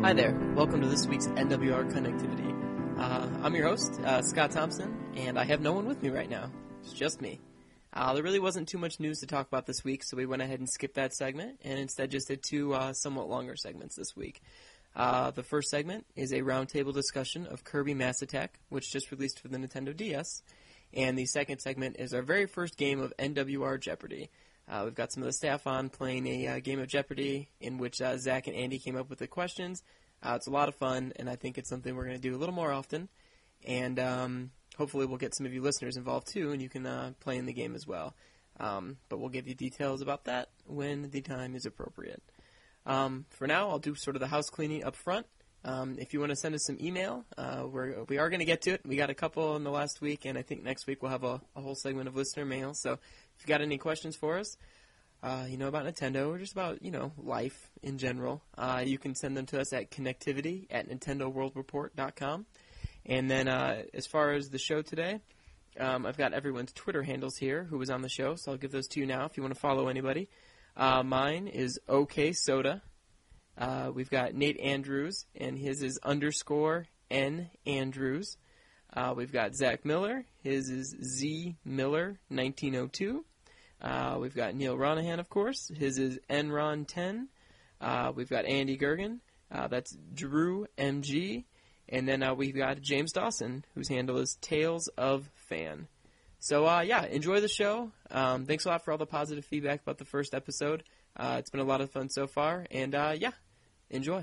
Hi there. Welcome to this week's NWR Connectivity. I'm your host, Scott Thompson, and I have no one with me right now. It's just me. There really wasn't too much news to talk about this week, so we went ahead and skipped that segment, and instead just did two somewhat longer segments this week. The first segment is a roundtable discussion of Kirby Mass Attack, which just released for the Nintendo DS, and the second segment is our very first game of NWR Jeopardy! We've got some of the staff on playing a game of Jeopardy! In which Zach and Andy came up with the questions. It's a lot of fun, and I think it's something we're going to do a little more often. And hopefully we'll get some of you listeners involved too, and you can play in the game as well. But we'll give you details about that when the time is appropriate. For now, I'll do sort of the house cleaning up front. If you want to send us some email, we are going to get to it. We got a couple in the last week, and I think next week we'll have a whole segment of listener mail. So if you've got any questions for us, about Nintendo or just about, life in general, you can send them to us at connectivity@nintendoworldreport.com. And then as far as the show today, I've got everyone's Twitter handles here who was on the show, so I'll give those to you now if you want to follow anybody. Mine is OKSoda. We've got Nate Andrews, and his is _N Andrews. We've got Zach Miller. His is ZMiller1902. We've got Neil Ronahan, of course. His is Enron10. We've got Andy Gergen. That's Drew MG. And then we've got James Dawson, whose handle is Tales of Fan. So, enjoy the show. Thanks a lot for all the positive feedback about the first episode. It's been a lot of fun so far. And, enjoy.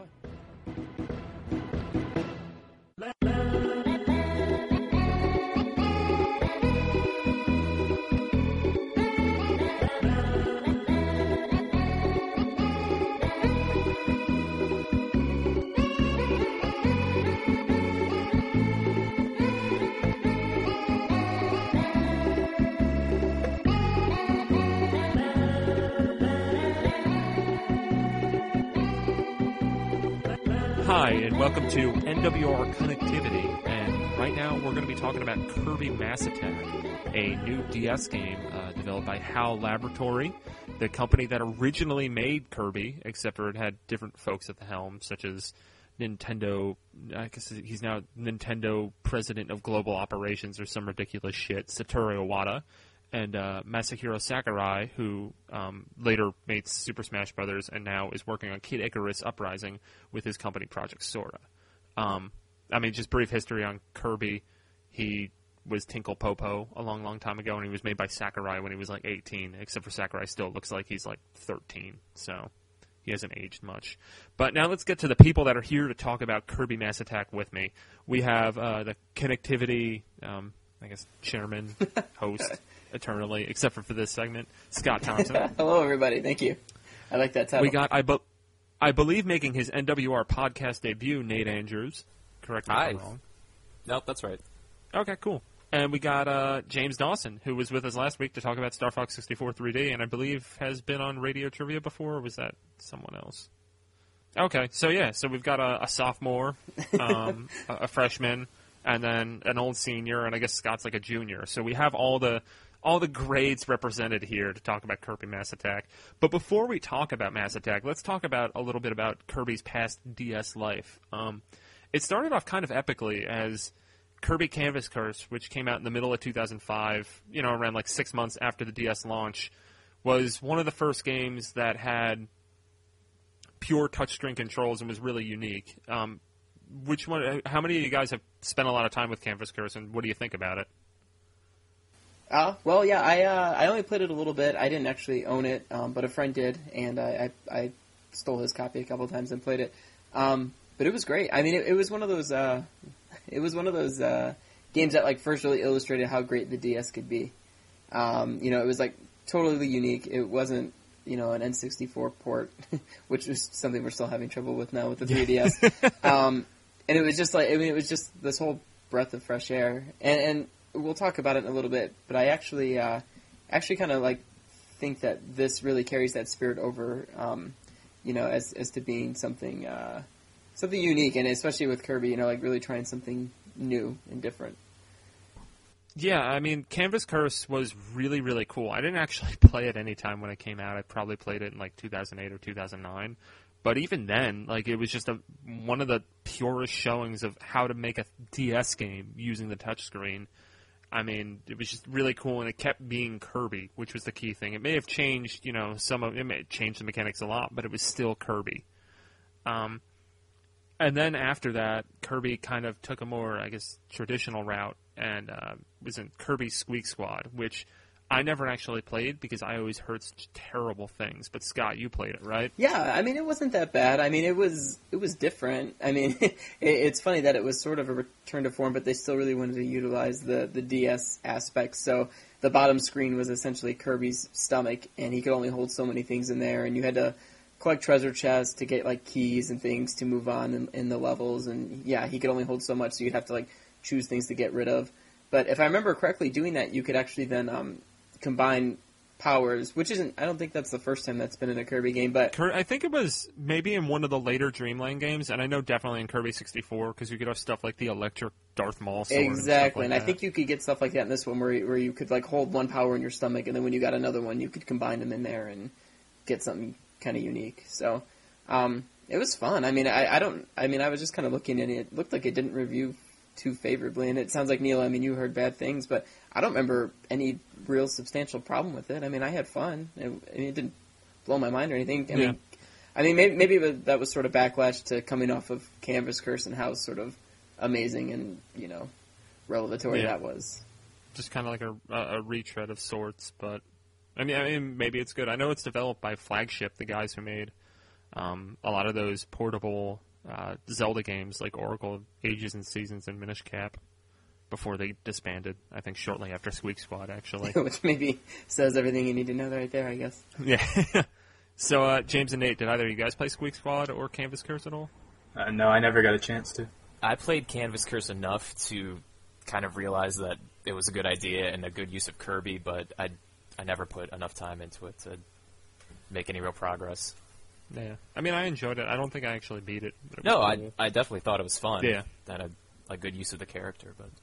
Hi, and welcome to NWR Connectivity, and right now we're going to be talking about Kirby Mass Attack, a new DS game developed by HAL Laboratory, the company that originally made Kirby, except for it had different folks at the helm, such as Nintendo, I guess he's now Nintendo President of Global Operations or some ridiculous shit, Satoru Iwata, and Masahiro Sakurai, who later made Super Smash Bros. And now is working on Kid Icarus Uprising with his company Project Sora. Just brief history on Kirby. He was Tinkle Popo a long time ago, and he was made by Sakurai when he was like 18, except for Sakurai still looks like he's like 13, so he hasn't aged much. But now let's get to the people that are here to talk about Kirby Mass Attack with me. We have the Connectivity, chairman, host, eternally, except for this segment, Scott Thompson. Hello, everybody. Thank you. I like that title. We got, I believe, making his NWR podcast debut, Nate Andrews. Correct me if I'm wrong. Nope, that's right. Okay, cool. And we got James Dawson, who was with us last week to talk about Star Fox 64 3D, and I believe has been on Radio Trivia before, or was that someone else? Okay, so we've got a sophomore, a freshman, and then an old senior, and I guess Scott's like a junior. So we have all the grades represented here to talk about Kirby Mass Attack. But before we talk about Mass Attack, let's talk about a little bit about Kirby's past DS life. It started off kind of epically as Kirby Canvas Curse, which came out in the middle of 2005, around like 6 months after the DS launch, was one of the first games that had pure touchscreen controls and was really unique. Which one? How many of you guys have spent a lot of time with Canvas Curse, and what do you think about it? I only played it a little bit. I didn't actually own it, but a friend did, and I stole his copy a couple of times and played it. But it was great. I mean, it was one of those games that like first really illustrated how great the DS could be. It was like totally unique. It wasn't an N64 port, which is something we're still having trouble with now with the 3DS. And it was just it was just this whole breath of fresh air. And we'll talk about it in a little bit, but I actually kind of think that this really carries that spirit over, as to being something unique, and especially with Kirby, really trying something new and different. Yeah, I mean, Canvas Curse was really, really cool. I didn't actually play it any time when it came out. I probably played it in 2008 or 2009. But even then, like, it was just one of the purest showings of how to make a DS game using the touchscreen. I mean, it was just really cool, and it kept being Kirby, which was the key thing. It may have changed, it may have changed the mechanics a lot, but it was still Kirby. And then after that, Kirby kind of took a more, I guess, traditional route, and was in Kirby Squeak Squad, which I never actually played because I always heard such terrible things. But Scott, you played it, right? Yeah, I mean, it wasn't that bad. I mean, it was different. I mean, it's funny that it was sort of a return to form, but they still really wanted to utilize the DS aspect. So the bottom screen was essentially Kirby's stomach, and he could only hold so many things in there, and you had to collect treasure chests to get, like, keys and things to move on in the levels, and yeah, he could only hold so much, so you'd have to, like, choose things to get rid of. But if I remember correctly, doing that, you could actually then combine powers, which isn't, I don't think that's the first time that's been in a Kirby game, but I think it was maybe in one of the later Dreamland games, and I know definitely in Kirby 64, because you could have stuff like the electric Darth Maul sword. Exactly, and I think you could get stuff like that in this one, where you could, like, hold one power in your stomach, and then when you got another one, you could combine them in there and get something kind of unique. So, it was fun. I mean, I was just kind of looking, and it looked like it didn't review too favorably, and it sounds like, Neil, I mean, you heard bad things, but I don't remember any real substantial problem with it. I mean, I had fun. It didn't blow my mind or anything. I mean, maybe that was sort of backlash to coming off of Canvas Curse and how sort of amazing and, revelatory that was. Just kind of like a retread of sorts, but I mean, maybe it's good. I know it's developed by Flagship, the guys who made a lot of those portable Zelda games like Oracle of Ages and Seasons and Minish Cap before they disbanded, I think shortly after Squeak Squad, actually. Which maybe says everything you need to know right there, I guess. Yeah. So, James and Nate, did either of you guys play Squeak Squad or Canvas Curse at all? No, I never got a chance to. I played Canvas Curse enough to kind of realize that it was a good idea and a good use of Kirby, but I never put enough time into it to make any real progress. Yeah. I mean, I enjoyed it. I don't think I actually beat it. No, cool. I definitely thought it was fun. Yeah. That a good use of the character, but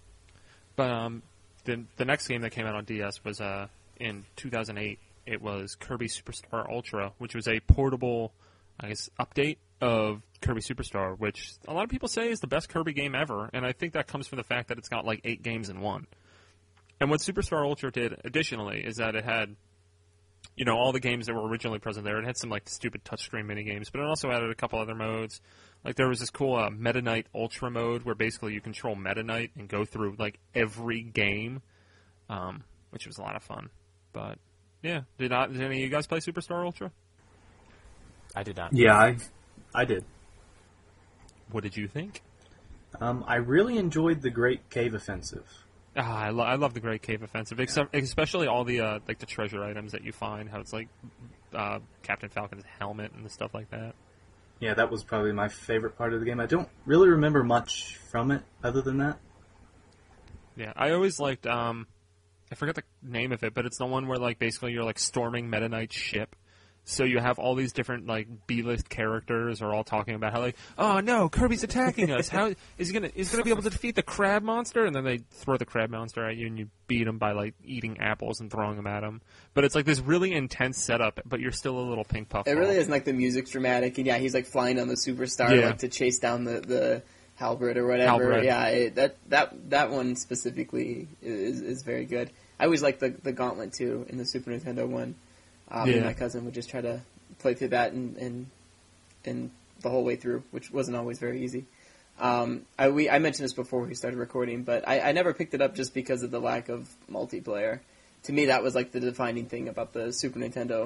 the next game that came out on DS was in 2008. It was Kirby Superstar Ultra, which was a portable, I guess, update of Kirby Superstar, which a lot of people say is the best Kirby game ever, and I think that comes from the fact that it's got like 8 games in one. And what Superstar Ultra did additionally is that it had, all the games that were originally present there. It had some like stupid touchscreen mini games, but it also added a couple other modes. Like there was this cool Meta Knight Ultra mode where basically you control Meta Knight and go through like every game, which was a lot of fun. But yeah, did any of you guys play Superstar Ultra? I did not. Yeah, I did. What did you think? I really enjoyed the Great Cave Offensive. I love the Great Cave Offensive, especially all the like the treasure items that you find. How it's like Captain Falcon's helmet and the stuff like that. Yeah, that was probably my favorite part of the game. I don't really remember much from it other than that. Yeah, I always liked, I forget the name of it, but it's the one where, like, basically you're, like, storming Meta Knight's ship. So you have all these different, like, B-list characters are all talking about how, like, oh, no, Kirby's attacking us. How is he gonna be able to defeat the crab monster? And then they throw the crab monster at you and you beat him by, like, eating apples and throwing them at him. But it's, like, this really intense setup, but you're still a little pink puff. It really is, like, the music's dramatic, and yeah, he's, like, flying on the Superstar, like, to chase down the Halberd or whatever. Halberd. Yeah, that one specifically is very good. I always liked the Gauntlet, too, in the Super Nintendo one. Me and my cousin would just try to play through that and the whole way through, which wasn't always very easy. I mentioned this before we started recording, but I never picked it up just because of the lack of multiplayer. To me, that was like the defining thing about the Super Nintendo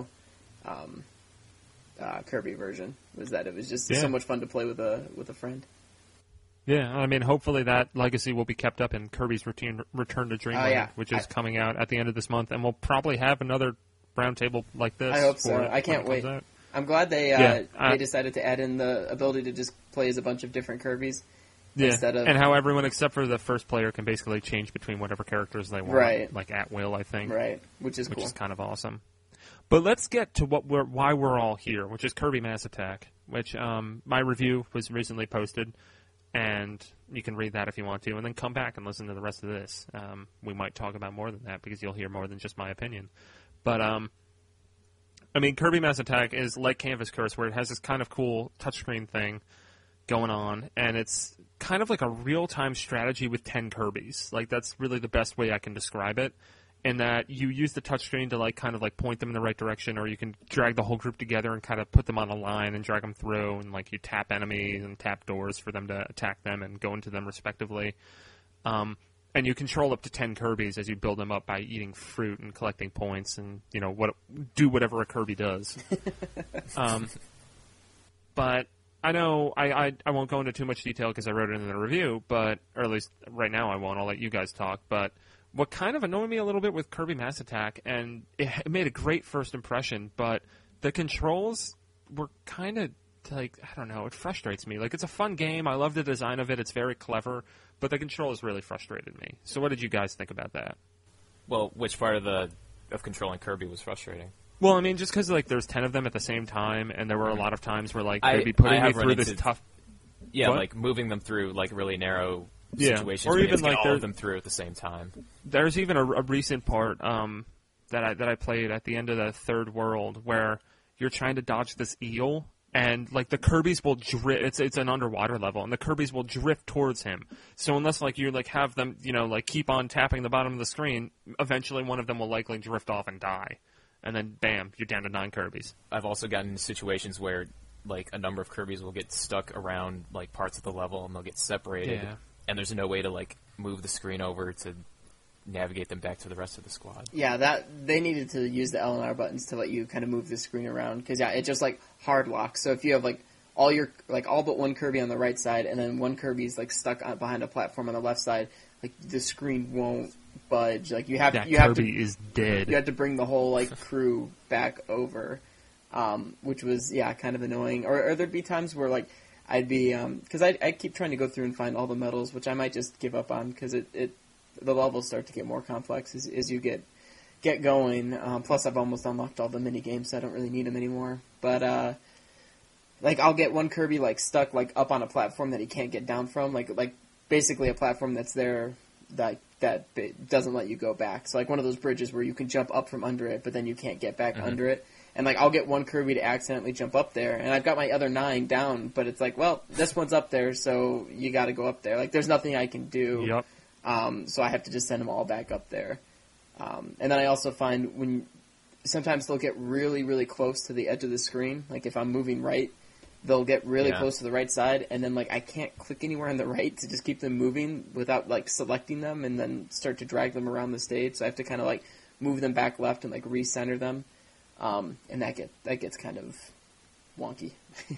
Kirby version, was that it was just so much fun to play with a friend. Yeah, I mean, hopefully that legacy will be kept up in Kirby's Return to Dreamland, which is coming out at the end of this month, and we'll probably have another roundtable like this. I hope so. I can't wait. Out. I'm glad they decided to add in the ability to just play as a bunch of different Kirbys. Yeah, instead of, and how everyone except for the first player can basically change between whatever characters they want, like at will, I think. Right, which is cool. Which is kind of awesome. But let's get to why we're all here, which is Kirby Mass Attack, which my review was recently posted, and you can read that if you want to, and then come back and listen to the rest of this. We might talk about more than that because you'll hear more than just my opinion. But I mean, Kirby Mass Attack is like Canvas Curse, where it has this kind of cool touchscreen thing going on, and it's kind of like a real-time strategy with 10 Kirbys. Like, that's really the best way I can describe it, in that you use the touchscreen to, like, kind of, like, point them in the right direction, or you can drag the whole group together and kind of put them on a line and drag them through, and, like, you tap enemies and tap doors for them to attack them and go into them respectively. And you control up to 10 Kirbys as you build them up by eating fruit and collecting points and, you know, do whatever a Kirby does. But I know I won't go into too much detail because I wrote it in the review, or at least right now I won't. I'll let you guys talk. But what kind of annoyed me a little bit with Kirby Mass Attack, and it made a great first impression, but the controls were kind of like, I don't know, it frustrates me. Like, it's a fun game. I love the design of it. It's very clever. But the controls really frustrated me. So what did you guys think about that? Well, which part of controlling Kirby was frustrating? Well, I mean, just because like there's 10 of them at the same time, and there were a lot of times where like they'd be putting me through this tough. Yeah, what? like moving them through like really narrow situations, or even like all of them through at the same time. There's even a recent part that I played at the end of the third world where you're trying to dodge this eel. And, like, the Kirbys will drift. It's an underwater level, and the Kirbys will drift towards him. So unless, like, you, like, have them, you know, like, keep on tapping the bottom of the screen, eventually one of them will likely drift off and die. And then, bam, you're down to 9 Kirbys. I've also gotten into situations where, like, a number of Kirbys will get stuck around, like, parts of the level, and they'll get separated. Yeah. And there's no way to, like, move the screen over to navigate them back to the rest of the squad. Yeah, that they needed to use the L and R buttons to let you kind of move the screen around, because it just like hard locks. So if you have like all but one Kirby on the right side, and then one Kirby's like stuck behind a platform on the left side, like the screen won't budge. Like Kirby is dead. You have to bring the whole like crew back over, which was kind of annoying. Or there'd be times where like I'd be because I keep trying to go through and find all the medals, which I might just give up on because the levels start to get more complex as you get going. Plus, I've almost unlocked all the mini games, so I don't really need them anymore. But like I'll get one Kirby like stuck like up on a platform that he can't get down from, like basically a platform that's there that doesn't let you go back. So like one of those bridges where you can jump up from under it, but then you can't get back under it. And like I'll get one Kirby to accidentally jump up there, and I've got my other 9 down, but it's like, well, this one's up there, so you got to go up there. Like there's nothing I can do. Yep. So I have to just send them all back up there. And then I also find sometimes they'll get really, really close to the edge of the screen. Like if I'm moving right, they'll get really close to the right side, and then like I can't click anywhere on the right to just keep them moving without like selecting them and then start to drag them around the stage. So I have to kind of like move them back left and like recenter them. And that gets kind of wonky.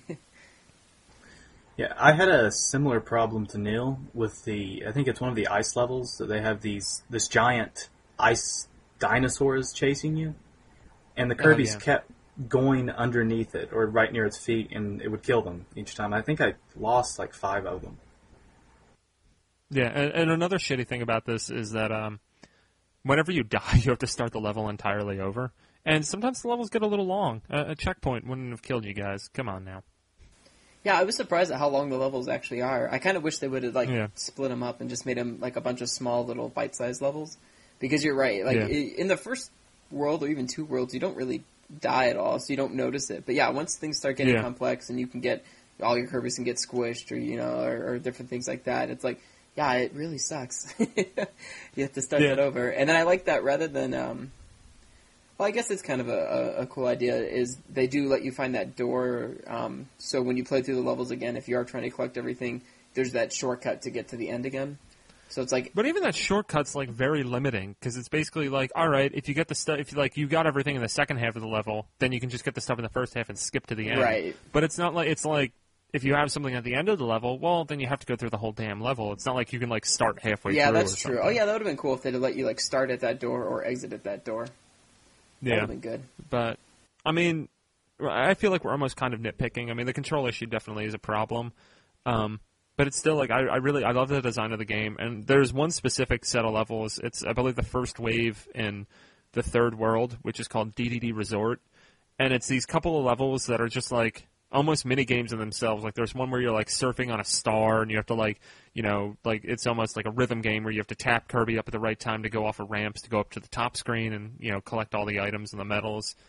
Yeah, I had a similar problem to Neil with I think it's one of the ice levels, that they have this giant ice dinosaurs chasing you, and the Kirbys kept going underneath it or right near its feet, and it would kill them each time. I think I lost like 5 of them. Yeah, and another shitty thing about this is that whenever you die, you have to start the level entirely over, and sometimes the levels get a little long. A checkpoint wouldn't have killed you guys. Come on now. Yeah, I was surprised at how long the levels actually are. I kind of wish they would have split them up and just made them like a bunch of small little bite-sized levels. Because you're right, like in the first world or even 2 worlds, you don't really die at all, so you don't notice it. But yeah, once things start getting complex and you can get all your Kirbys can get squished or different things like that, it's like, yeah, it really sucks. You have to start that over. And then I like that rather than well, I guess it's kind of a cool idea, is they do let you find that door, so when you play through the levels again, if you are trying to collect everything, there's that shortcut to get to the end again. So it's like... But even that shortcut's like very limiting, because it's basically like, alright, if you get the stuff, if you got everything in the second half of the level, then you can just get the stuff in the first half and skip to the end. Right. But it's not like, it's like, if you have something at the end of the level, well, then you have to go through the whole damn level. It's not like you can like start halfway through. Yeah, that's true. Something. Oh yeah, that would have been cool if they'd let you like start at that door or exit at that door. That would have been good. But, I mean, I feel like we're almost kind of nitpicking. I mean, the control issue definitely is a problem. But it's still, like, I love the design of the game. And there's one specific set of levels. It's, I believe, the first wave in the third world, which is called DDD Resort. And it's these couple of levels that are just, like, almost mini games in themselves. Like, there's one where you're, like, surfing on a star, and you have to, like, like, it's almost like a rhythm game where you have to tap Kirby up at the right time to go off of ramps to go up to the top screen and, collect all the items and the medals.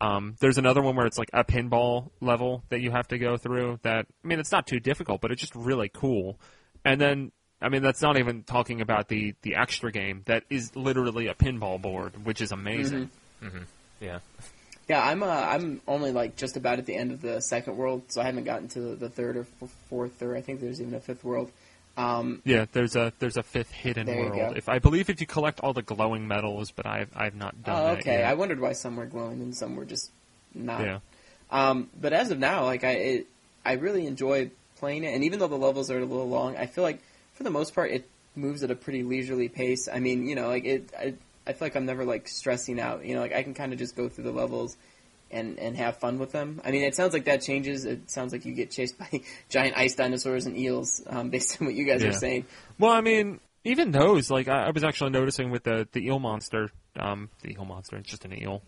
There's another one where it's like a pinball level that you have to go through that, I mean, it's not too difficult, but it's just really cool. And then, I mean, that's not even talking about the extra game that is literally a pinball board, which is amazing. Yeah. Yeah, I'm only like just about at the end of the second world, so I haven't gotten to the third or fourth, or I think there's even a fifth world. Yeah, there's a fifth hidden There you world. go. I believe if you collect all the glowing metals, but I've not done that Okay. yet. I wondered why some were glowing and some were just not. Yeah. But as of now, like I really enjoy playing it, and even though the levels are a little long, I feel like for the most part it moves at a pretty leisurely pace. I mean, you know, like I feel like I'm never like stressing out. You know, like I can kind of just go through the levels and have fun with them. I mean, it sounds like that changes. It sounds like you get chased by giant ice dinosaurs and eels, based on what you guys are saying. Well, I mean, even those, like, I was actually noticing with the eel monster, it's just an eel.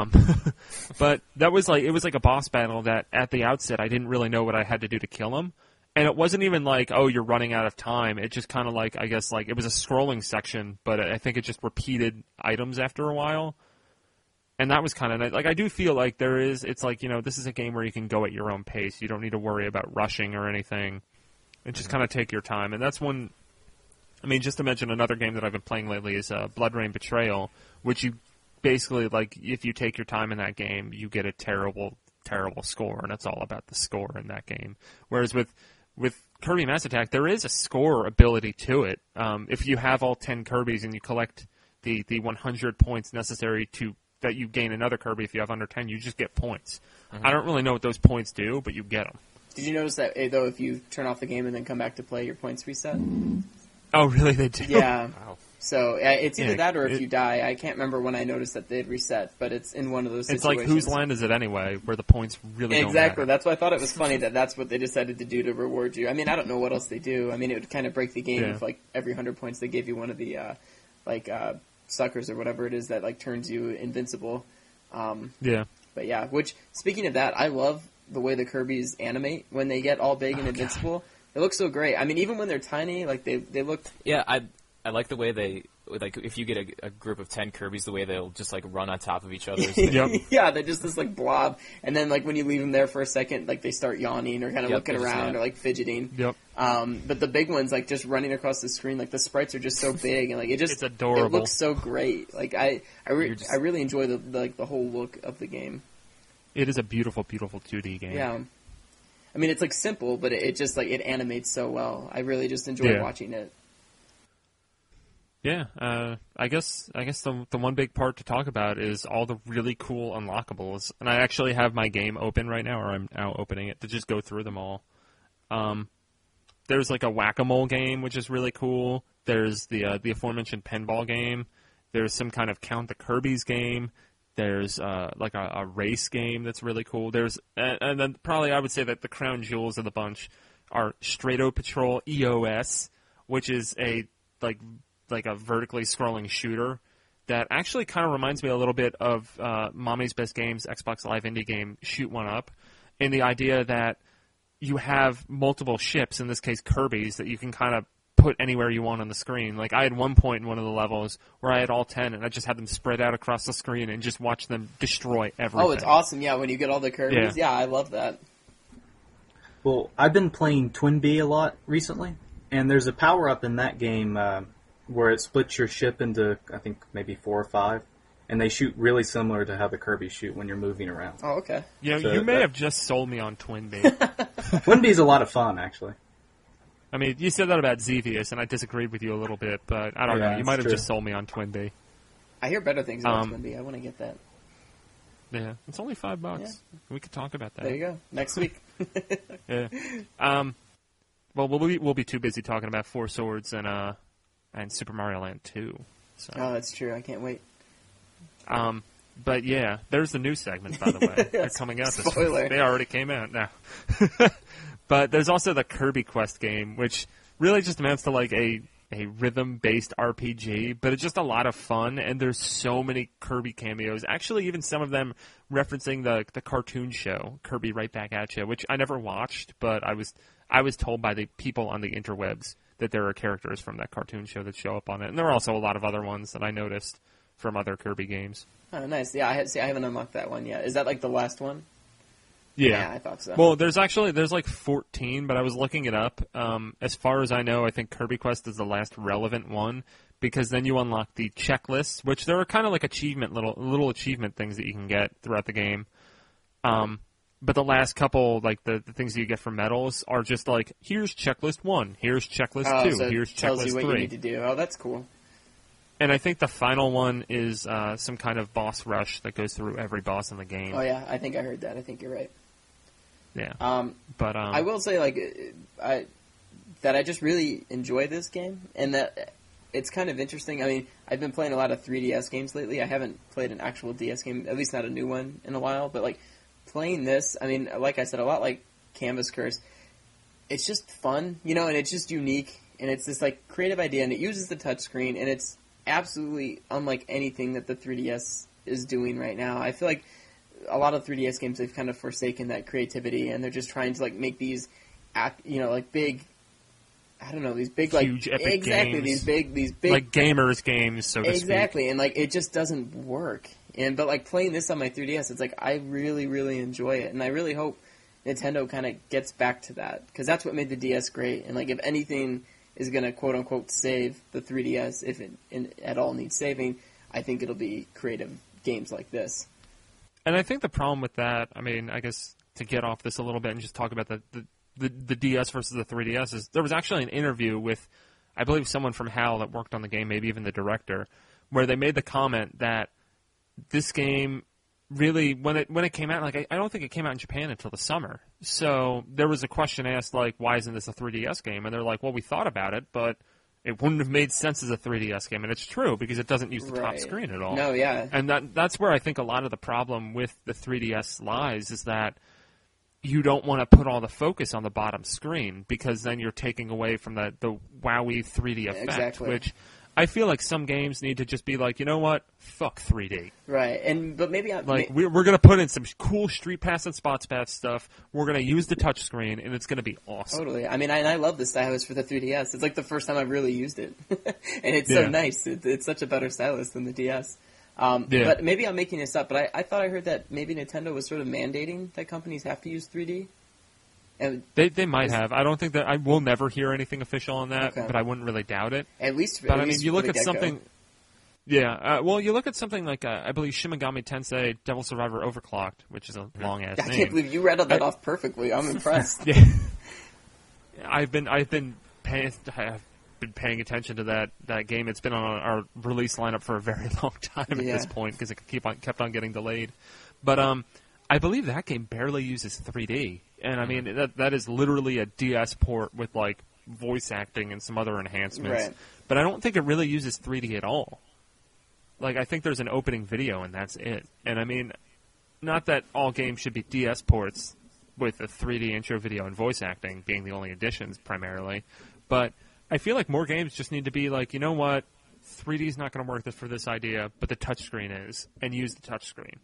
But that was like, it was like a boss battle that at the outset I didn't really know what I had to do to kill him. And it wasn't even like, oh, you're running out of time. It just kind of like, I guess, like, it was a scrolling section, but I think it just repeated items after a while. And that was kind of nice. Like, I do feel like it's like, you know, this is a game where you can go at your own pace. You don't need to worry about rushing or anything. And just kind of take your time. And that's one, I mean, just to mention another game that I've been playing lately is Blood Rain Betrayal, which you basically, like, if you take your time in that game, you get a terrible, terrible score. And it's all about the score in that game. Whereas with Kirby Mass Attack, there is a score ability to it. If you have all 10 Kirbys and you collect the 100 points necessary that you gain another Kirby, if you have under 10, you just get points. I don't really know what those points do, but you get them. Did you notice that, though, if you turn off the game and then come back to play, your points reset? Oh, really? They do? Yeah. Wow. So it's either that or if you die. I can't remember when I noticed that they'd reset, but it's in one of those It's situations. like, whose land is it anyway, where the points really don't Exactly. matter. That's why I thought it was funny that that's what they decided to do to reward you. I mean, I don't know what else they do. I mean, it would kind of break the game if, like, every 100 points they gave you one of the, suckers or whatever it is that, like, turns you invincible. Yeah. But yeah, which, speaking of that, I love the way the Kirbys animate when they get all big and invincible. God. It looks so great. I mean, even when they're tiny, like, they look... Yeah, I like the way they, like, if you get a group of 10 Kirbys, the way they'll just, like, run on top of each other. Yep. Yeah, they're just this, like, blob. And then, like, when you leave them there for a second, like, they start yawning or kind of looking around or, like, fidgeting. Yep. But the big ones, like, just running across the screen, like, the sprites are just so big. And, like, it just... It's adorable. It looks so great. Like, I really enjoy the whole look of the game. It is a beautiful, beautiful 2D game. Yeah. I mean, it's, like, simple, but it just, like, it animates so well. I really just enjoy watching it. Yeah, I guess the one big part to talk about is all the really cool unlockables, and I actually have my game open right now, or I'm now opening it to just go through them all. There's like a whack-a-mole game, which is really cool. There's the aforementioned pinball game. There's some kind of Count the Kirbys game. There's like a race game that's really cool. There's and then probably I would say that the crown jewels of the bunch are Strato Patrol EOS, which is a like a vertically scrolling shooter that actually kind of reminds me a little bit of Mommy's Best Games Xbox Live Indie game Shoot One Up, in the idea that you have multiple ships, in this case Kirby's, that you can kind of put anywhere you want on the screen. Like, I had one point in one of the levels where I had all 10, and I just had them spread out across the screen and just watch them destroy everything. Oh, it's awesome, yeah, when you get all the Kirby's. Yeah, I love that. Well, I've been playing Twin Bee a lot recently, and there's a power-up in that game where it splits your ship into, I think, maybe 4 or 5, and they shoot really similar to how the Kirby shoot when you're moving around. Oh, okay. Yeah, so you may have just sold me on Twin Bee. Twin Bee's a lot of fun, actually. I mean, you said that about Xevious, and I disagreed with you a little bit, but I don't know. You might have just sold me on Twin Bee. I hear better things about Twin Bee. I want to get that. Yeah, it's only $5. Yeah. We could talk about that. There you go. Next week. Yeah. Well, we'll be too busy talking about Four Swords and Super Mario Land 2. So. Oh, that's true. I can't wait. But yeah, there's the new segment, by the way. They're coming out this week. They already came out now. But there's also the Kirby Quest game, which really just amounts to like a rhythm-based RPG, but it's just a lot of fun, and there's so many Kirby cameos. Actually, even some of them referencing the cartoon show, Kirby Right Back at You, which I never watched, but I was told by the people on the interwebs that there are characters from that cartoon show that show up on it. And there are also a lot of other ones that I noticed from other Kirby games. Oh, nice. Yeah, I haven't unlocked that one yet. Is that like the last one? Yeah, I thought so. Well, there's like 14, but I was looking it up. As far as I know, I think Kirby Quest is the last relevant one, because then you unlock the checklists, which there are kind of like little achievement things that you can get throughout the game. But the last couple, like the things that you get from medals, are just like, here's checklist 1, here's checklist 2, so here's it tells checklist you what 3. you need to do. Oh, that's cool. And I think the final one is some kind of boss rush that goes through every boss in the game. Oh yeah, I think I heard that. I think you're right. Yeah. But I will say, that I just really enjoy this game, and that it's kind of interesting. I mean, I've been playing a lot of 3DS games lately. I haven't played an actual DS game, at least not a new one, in a while. But like playing this, I mean, like I said, a lot like Canvas Curse. It's just fun, and it's just unique, and it's this like creative idea, and it uses the touchscreen, and it's absolutely unlike anything that the 3DS is doing right now. I feel like a lot of 3DS games, they've kind of forsaken that creativity, and they're just trying to like make these, like big, I don't know, these big like huge epic exactly games. these big like gamers games, so to exactly, speak. and like it just doesn't work. But like playing this on my 3DS, it's like I really really enjoy it, and I really hope Nintendo kind of gets back to that, because that's what made the DS great. And like if anything is going to quote unquote save the 3DS, if it at all needs saving, I think it'll be creative games like this. And I think the problem with that, I mean, I guess to get off this a little bit and just talk about the DS versus the 3DS, is there was actually an interview with, I believe, someone from HAL that worked on the game, maybe even the director, where they made the comment that this game really, when it came out, like I don't think it came out in Japan until the summer. So there was a question asked, like, why isn't this a 3DS game? And they're like, well, we thought about it, but it wouldn't have made sense as a 3DS game. And it's true, because it doesn't use the top screen at all. No, yeah. And that's where I think a lot of the problem with the 3DS lies, is that you don't want to put all the focus on the bottom screen, because then you're taking away from the wowie 3D effect, exactly. Which I feel like some games need to just be like, you know what, fuck 3D. Right, but maybe we're going to put in some cool Street Pass and Spots Pass stuff. We're going to use the touchscreen, and it's going to be awesome. Totally. I mean, I love the stylus for the 3DS. It's like the first time I've really used it, and it's so nice. It's such a better stylus than the DS. But maybe I'm making this up, but I thought I heard that maybe Nintendo was sort of mandating that companies have to use 3D. And they might have. I don't think that I will never hear anything official on that, but I wouldn't really doubt it. At least, but I mean, you look at something. Yeah, well, you look at something like I believe Shin Megami Tensei Devil Survivor Overclocked, which is a long ass name. I can't believe you read that off perfectly. I'm impressed. Yeah, I've been paying attention to that game. It's been on our release lineup for a very long time at this point, because it kept on getting delayed. But I believe that game barely uses 3D, and I mean that is literally a DS port with like voice acting and some other enhancements. Right. But I don't think it really uses 3D at all. Like, I think there's an opening video and that's it. And I mean, not that all games should be DS ports with a 3D intro video and voice acting being the only additions primarily, but I feel like more games just need to be like, you know what, 3D is not going to work for this idea, but the touchscreen is, and use the touchscreen.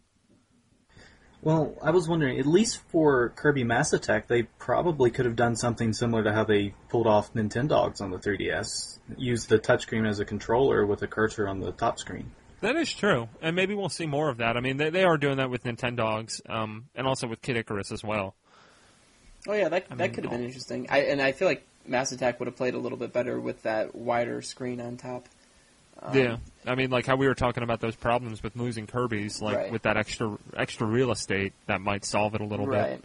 Well, I was wondering, at least for Kirby Mass Attack, they probably could have done something similar to how they pulled off Nintendogs on the 3DS. Use the touchscreen as a controller with a cursor on the top screen. That is true, and maybe we'll see more of that. I mean, they are doing that with Nintendogs, and also with Kid Icarus as well. Oh yeah, that could have been interesting. I feel like Mass Attack would have played a little bit better with that wider screen on top. Yeah, I mean, like how we were talking about those problems with losing Kirby's, like with that extra real estate, that might solve it a little bit.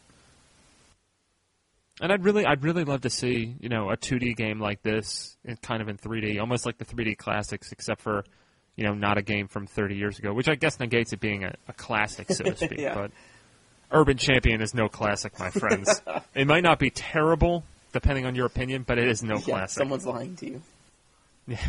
And I'd really love to see, a 2D game like this, kind of in 3D, almost like the 3D classics, except for, not a game from 30 years ago, which I guess negates it being a classic, so to speak. But Urban Champion is no classic, my friends. It might not be terrible, depending on your opinion, but it is no classic. Someone's lying to you. Yeah.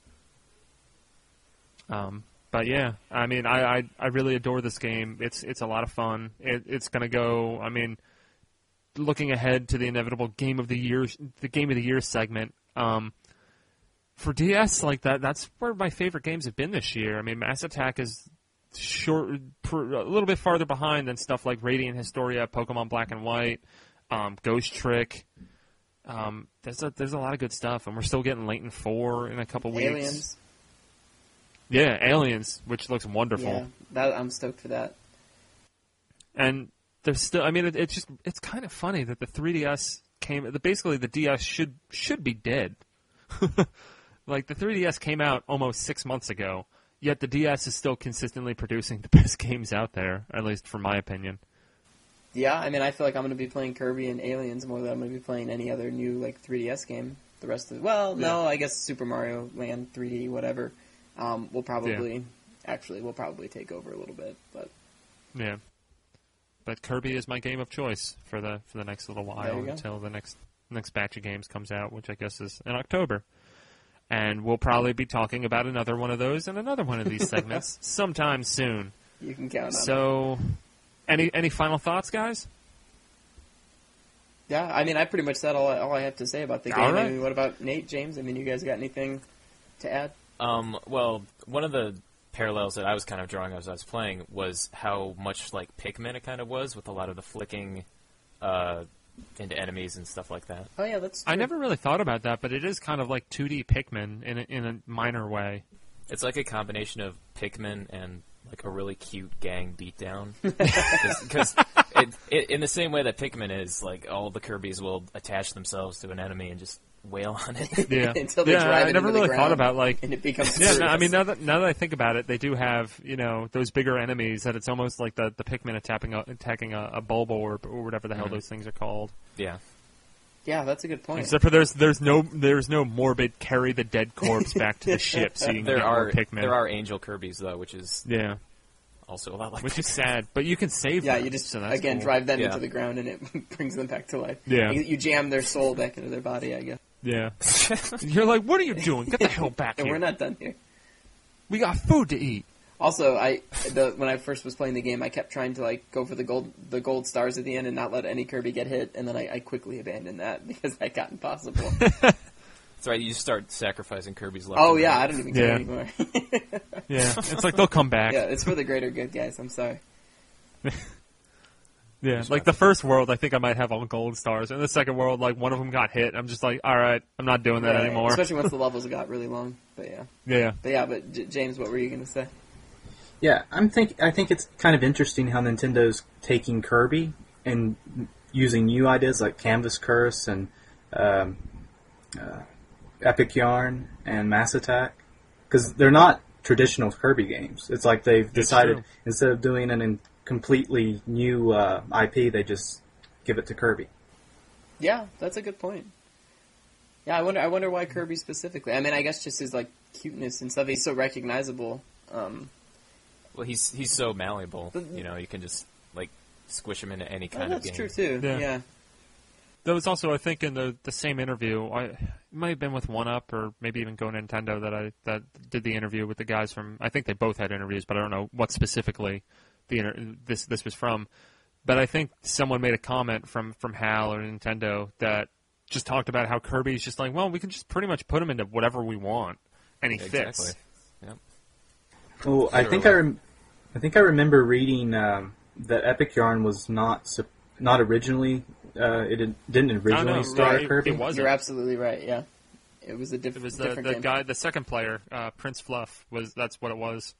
But yeah, I mean, I really adore this game. It's a lot of fun. It's going to go, I mean, looking ahead to the inevitable Game of the Year segment, for DS, like that's where my favorite games have been this year. I mean, Mass Attack is a little bit farther behind than stuff like Radiant Historia, Pokemon Black and White, Ghost Trick. There's a lot of good stuff, and we're still getting Layton 4 in a couple weeks. Aliens. Yeah, Aliens, which looks wonderful. Yeah, I'm stoked for that. And there's still, I mean, it's kind of funny that the 3DS basically the DS should be dead. Like, the 3DS came out almost 6 months ago, yet the DS is still consistently producing the best games out there, at least from my opinion. Yeah, I mean, I feel like I'm going to be playing Kirby and Aliens more than I'm going to be playing any other new, like, 3DS game. The rest of no, I guess Super Mario Land 3D, whatever, will probably take over a little bit, but... Yeah. But Kirby is my game of choice for the next little while until the next batch of games comes out, which I guess is in October. And we'll probably be talking about another one of those and another one of these segments sometime soon. You can count on it. So, any final thoughts, guys? Yeah, I mean, I pretty much said all I have to say about the game. Right. I mean, what about Nate, James? I mean, you guys got anything to add? Well, one of the parallels that I was kind of drawing as I was playing was how much like Pikmin it kind of was, with a lot of the flicking into enemies and stuff like that. Oh yeah, that's true. I never really thought about that, but it is kind of like 2D Pikmin in a minor way. It's like a combination of Pikmin and like a really cute gang beatdown. Because in the same way that Pikmin is, like, all the Kirbys will attach themselves to an enemy and just wail on it. Yeah, Until they drive I it never into really the thought ground, about, like... and it becomes I mean, now that I think about it, they do have, those bigger enemies that it's almost like the Pikmin attacking a Bulbo or whatever the hell those things are called. Yeah. Yeah, that's a good point. Except for there's no morbid carry the dead corpse back to the ship so you can get more Pikmin. There are Angel Kirbys, though, which is... Yeah. Also a lot like Which is sad, but you can save them. Yeah, you just, so that's again, cool. drive them into the ground and it brings them back to life. Yeah. You jam their soul back into their body, I guess. Yeah. You're like, what are you doing? Get the hell back And here. we're not done here. We got food to eat. Also, when I first was playing the game, I kept trying to like go for the gold stars at the end and not let any Kirby get hit, and then I quickly abandoned that because that got impossible. That's right, you just start sacrificing Kirby's left. Oh yeah, I don't even care anymore. Yeah, it's like they'll come back. Yeah, it's for the greater good, guys. I'm sorry. Yeah, like the first world, I think I might have all gold stars. In the second world, like one of them got hit. I'm just like, all right, I'm not doing that anymore. Especially once the levels got really long. But yeah. Yeah. But James, what were you going to say? Yeah, I think it's kind of interesting how Nintendo's taking Kirby and using new ideas like Canvas Curse and Epic Yarn and Mass Attack, because they're not traditional Kirby games. It's like they've decided instead of doing an completely new IP, they just give it to Kirby. Yeah, that's a good point. Yeah, I wonder why Kirby specifically. I mean, I guess just his like cuteness and stuff. He's so recognizable. Well, he's so malleable. You can just like squish him into any kind of game. That's true too. Yeah. There was also, I think, in the same interview, it might have been with 1UP or maybe even Go Nintendo that did the interview with the guys from. I think they both had interviews, but I don't know what specifically this was from. But I think someone made a comment from HAL or Nintendo that just talked about how Kirby's just like, well, we can just pretty much put him into whatever we want, and he fits. Yep. Well, I think I remember reading that Epic Yarn was not originally. It didn't originally star Kirby. It wasn't. You're absolutely right. Yeah, it was a different. It was the guy, the second player, Prince Fluff. That's what it was.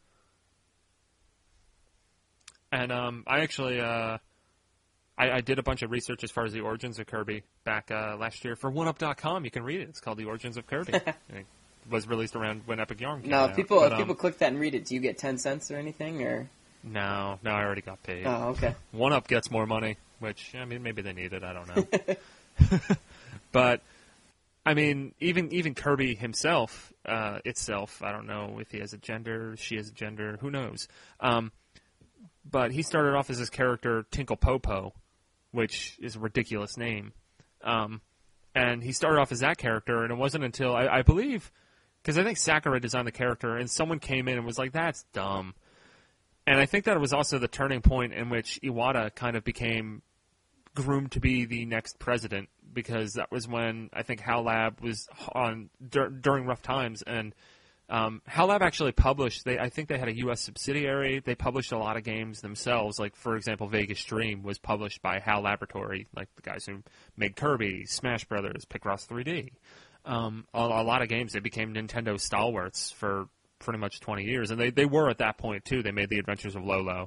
And I actually I did a bunch of research as far as the origins of Kirby back last year for 1UP.com. You can read it. It's called The Origins of Kirby. It was released around when Epic Yarn came out. Now, if people click that and read it, do you get 10 cents or anything? Or No, I already got paid. Oh, okay. 1UP gets more money, which, I mean, maybe they need it. I don't know. But, I mean, even Kirby himself, I don't know if he has a gender, she has a gender, who knows. But he started off as his character Tinkle Popo, which is a ridiculous name. And he started off as that character, and it wasn't until, I believe, because I think Sakurai designed the character, and someone came in and was like, that's dumb. And I think that was also the turning point in which Iwata kind of became groomed to be the next president, because that was when I think HAL Lab was on during rough times, and HAL Lab actually published, I think they had a U.S. subsidiary. They published a lot of games themselves. Like, for example, Vegas Dream was published by HAL Laboratory, like the guys who made Kirby, Smash Brothers, Picross 3D. A lot of games, they became Nintendo stalwarts for pretty much 20 years, and they were at that point too. They made the Adventures of Lolo,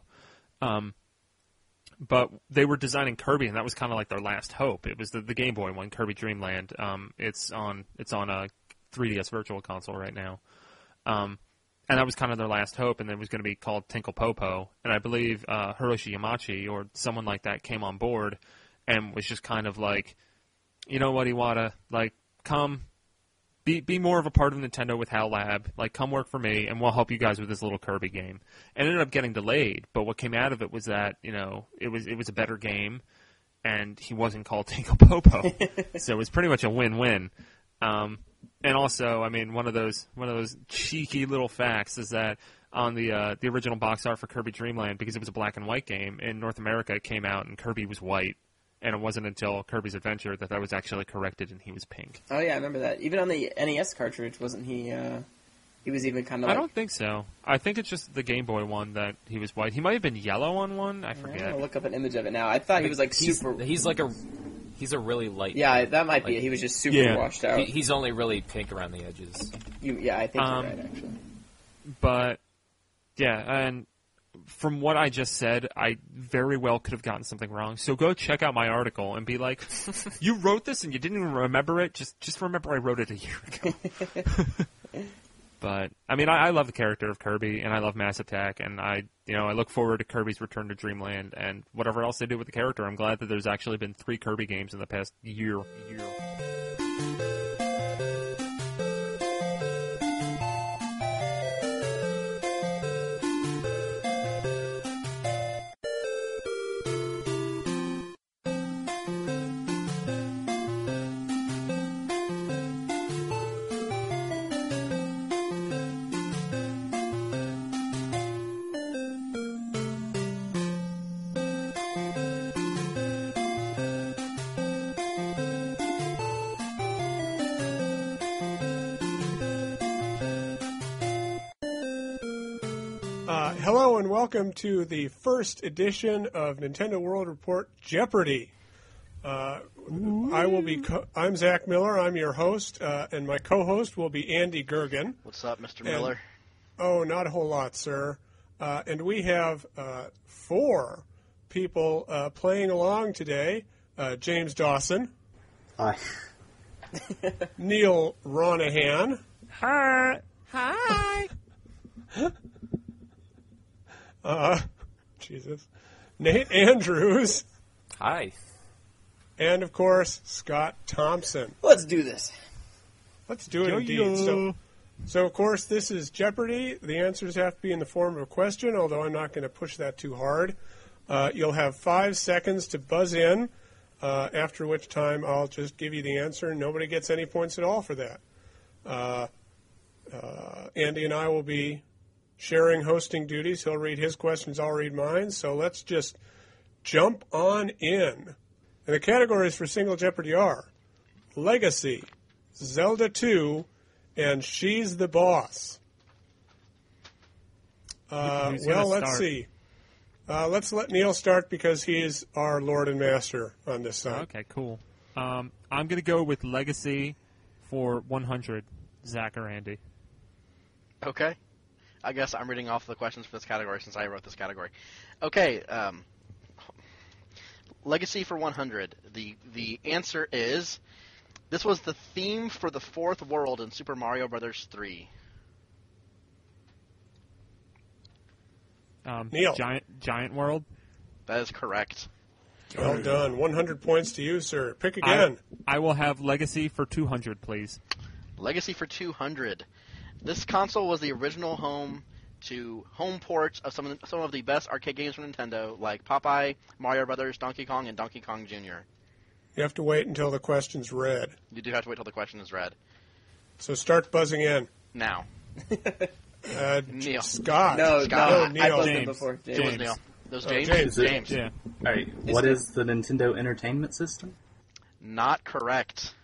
but they were designing Kirby, and that was kind of like their last hope. It was the Game Boy one, Kirby Dream Land. It's on a 3DS Virtual Console right now, and that was kind of their last hope. And it was going to be called Tinkle Popo, and I believe Hiroshi Yamauchi or someone like that came on board and was just kind of like, you know what, Iwata, like, come. Be more of a part of Nintendo with HAL Lab. Like, come work for me, and we'll help you guys with this little Kirby game. And it ended up getting delayed, but what came out of it was that, you know, it was a better game, and he wasn't called Tinkle Popo. So it was pretty much a win-win. And also, I mean, one of those cheeky little facts is that on the original box art for Kirby Dream Land, because it was a black and white game, in North America it came out and Kirby was white. And it wasn't until Kirby's Adventure that was actually corrected and he was pink. Oh yeah, I remember that. Even on the NES cartridge, wasn't he? He was even kind of. I don't think so. I think it's just the Game Boy one that he was white. He might have been yellow on one. I forget. I'm gonna look up an image of it now. I thought he was like super. He's a really light. Yeah, that might be it. He was just super washed out. He's only really pink around the edges. Yeah, I think you're right actually. But yeah, and from what I just said, I very well could have gotten something wrong. So go check out my article and be like, you wrote this and you didn't even remember it? Just remember I wrote it a year ago. But, I mean, I love the character of Kirby, and I love Mass Attack, and I look forward to Kirby's Return to Dreamland, and whatever else they do with the character. I'm glad that there's actually been 3 Kirby games in the past year. Hello and welcome to the first edition of Nintendo World Report Jeopardy! I'm Zach Miller, I'm your host, and my co-host will be Andy Gergen. What's up, Mr. Miller? Oh, not a whole lot, sir. And we have 4 people playing along today. James Dawson. Hi. Neil Ronahan. Hi. Jesus. Nate Andrews. Hi. And, of course, Scott Thompson. Let's do this. Let's do it indeed. So, of course, this is Jeopardy! The answers have to be in the form of a question, although I'm not going to push that too hard. You'll have 5 seconds to buzz in, after which time I'll just give you the answer, and nobody gets any points at all for that. Andy and I will be sharing hosting duties. He'll read his questions, I'll read mine. So let's just jump on in. And the categories for Single Jeopardy are Legacy, Zelda 2, and She's the Boss. Let's see. Let's let Neil start because he's our Lord and Master on this side. Okay, cool. I'm going to go with Legacy for 100, Zach or Andy. Okay. I guess I'm reading off the questions for this category since I wrote this category. Okay, Legacy for 100. The answer is, this was the theme for the 4th world in Super Mario Bros. 3. Neil. Giant World? That is correct. Well done. 100 points to you, sir. Pick again. I will have Legacy for 200, please. Legacy for 200. This console was the original home to home ports of some of the best arcade games from Nintendo, like Popeye, Mario Brothers, Donkey Kong, and Donkey Kong Jr. You have to wait until the question's read. You do have to wait until the question is read. So start buzzing in. Now. Neil. Scott. No, Neil. I buzzed James. in before. It was Neil. It was James. James. James. Yeah. All right. What is the Nintendo Entertainment System? Not correct.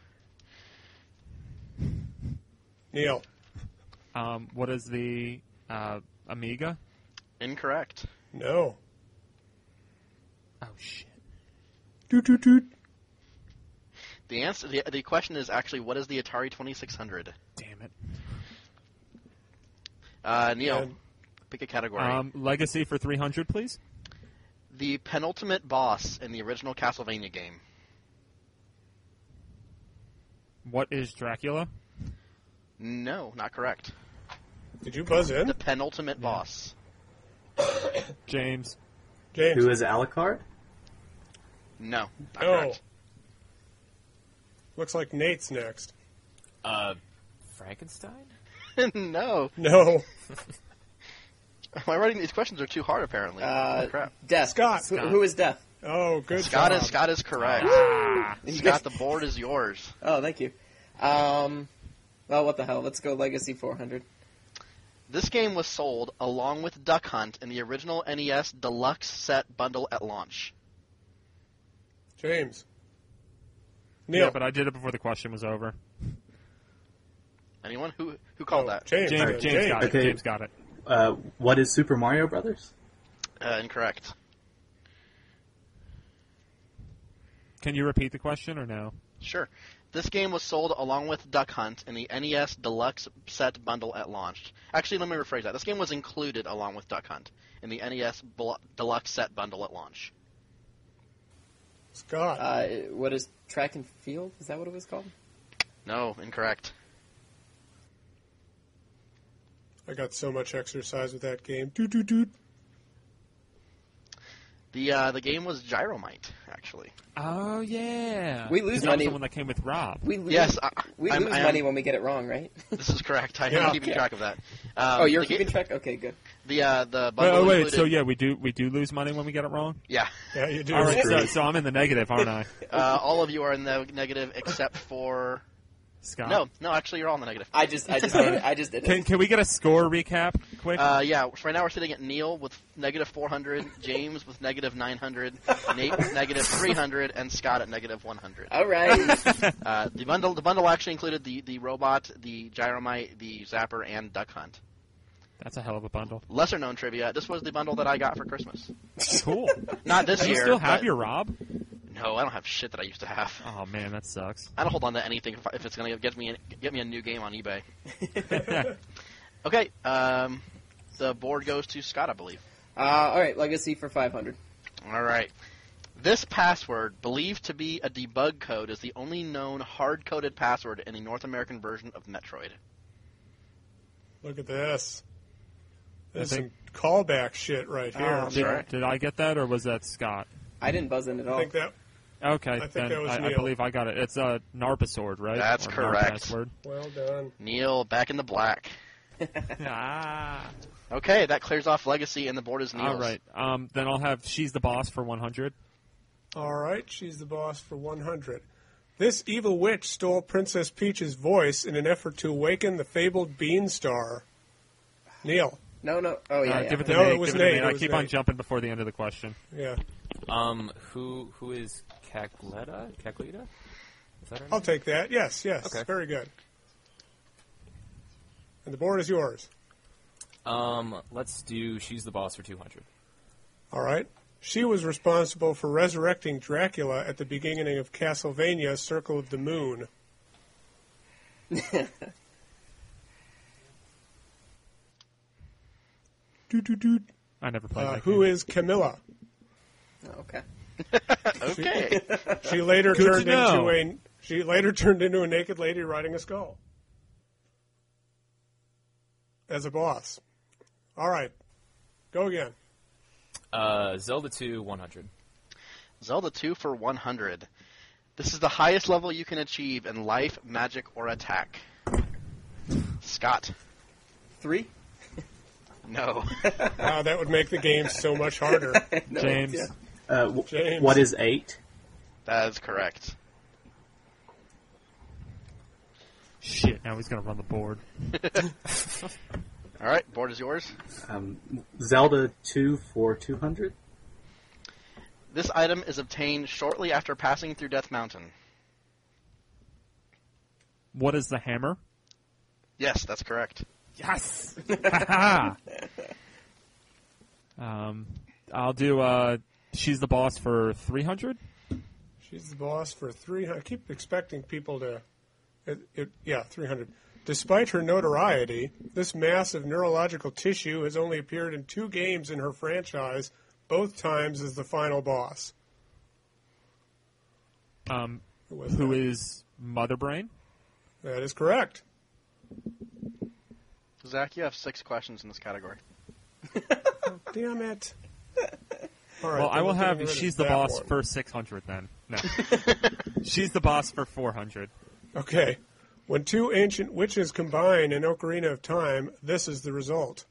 Neil. What is the Amiga? Incorrect. No. Oh, shit. Doot, doot, doot. The answer. The question is actually, what is the Atari 2600? Damn it. Neil, And- pick a category. Legacy for 300, please. The penultimate boss in the original Castlevania game. What is Dracula? No, not correct. Did you buzz in? The penultimate boss. James. James. Who is Alucard? No, not No. correct. Looks like Nate's next. Frankenstein? No. No. My writing these questions are too hard, apparently. Crap. Death. Scott. Who is Death? Oh, good Scott job. is correct. Ah, Scott, the board is yours. Oh, thank you. Well, what the hell? Let's go Legacy 400. This game was sold along with Duck Hunt in the original NES Deluxe Set bundle at launch. James. Neil. yeah, but I did it before the question was over. Anyone? Who called that? James. James got it. Okay. James got it. What is Super Mario Brothers? Incorrect. Can you repeat the question or no? Sure. This game was sold along with Duck Hunt in the NES Deluxe Set bundle at launch. Actually, let me rephrase that. This game was included along with Duck Hunt in the NES Deluxe Set bundle at launch. Scott. What is Track and Field? Is that what it was called? No, incorrect. I got so much exercise with that game. Doot, doot, doot. The game was Gyromite, actually. Oh, yeah. We lose That was money. the one that came with Rob. We lose, Yes, we I'm- lose I am- money when we get it wrong, right? This is correct. I Yeah. am keeping track of that. Oh, you're the ga- keeping track? Okay, good. The bundle Wait, included, so yeah, we do lose money when we get it wrong? yeah. Yeah, you do. All right, so I'm in the negative, aren't I? All of you are in the negative except for... Scott? No, actually you're all in the negative. I just did it. I just did it. Can we get a score recap quick? Yeah, right now we're sitting at Neil with negative 400, James with negative 900, Nate with negative 300, and Scott at negative 100. All right. The bundle actually included the robot, the Gyromite, the Zapper, and Duck Hunt. That's a hell of a bundle. Lesser known trivia: this was the bundle that I got for Christmas. Cool. Not this Do you year. still have but- your Rob? No, I don't have shit that I used to have. Oh man, that sucks. I don't hold on to anything if it's going to get me a new game on eBay. Okay, the board goes to Scott, I believe. All right, Legacy for 500. All right. This password, believed to be a debug code, is the only known hard-coded password in the North American version of Metroid. Look at this. This I is think- some callback shit right here. Did I get that, or was that Scott? I didn't buzz in at I all. think that. Okay, I think then that was I Neil. believe I got it. It's a Narpasword, right? That's Or correct. Narpassword. Well done. Neil, back in the black. Ah. Okay, that clears off Legacy, and the board is Neil's. All right. Then I'll have She's the Boss for 100. All right, she's the boss for 100. This evil witch stole Princess Peach's voice in an effort to awaken the fabled Beanstar. Neil. No. Oh, yeah. Give it to No, Nate. it was Give it to Nate, Nate. it I was keep on Nate. jumping before the end of the question. Yeah. Who is Cacleta? Cacleta? Is that her I'll name? take that. Yes. Okay. Very good. And the board is yours. Let's do She's the Boss for 200. All right. She was responsible for resurrecting Dracula at the beginning of Castlevania Circle of the Moon. Doot, doot, doot. I never played that Who game. is Camilla? Oh, okay. Okay. She later Good to turned know. into a naked lady riding a skull. As a boss. All right. Go again. Zelda 2, 100. Zelda 2 for 100. This is the highest level you can achieve in life, magic, or attack. Scott. 3? No. Wow, that would make the game so much harder. No, James. yeah. James. What is 8? That is correct. Shit, now he's going to run the board. All right, board is yours. Zelda 2 for 200? This item is obtained shortly after passing through Death Mountain. What is the hammer? Yes, that's correct. Yes! I'll do She's the Boss for 300. She's the boss for 300. I keep expecting people to... 300. Despite her notoriety, this mass of neurological tissue has only appeared in 2 games in her franchise, both times as the final boss. Who is Mother Brain? That is correct. Zach, you have 6 questions in this category. Damn it. All right, Well, I will we're getting have rid of she's the that boss one. for 600 then. No. She's the boss for 400. Okay. When 2 ancient witches combine in Ocarina of Time, this is the result.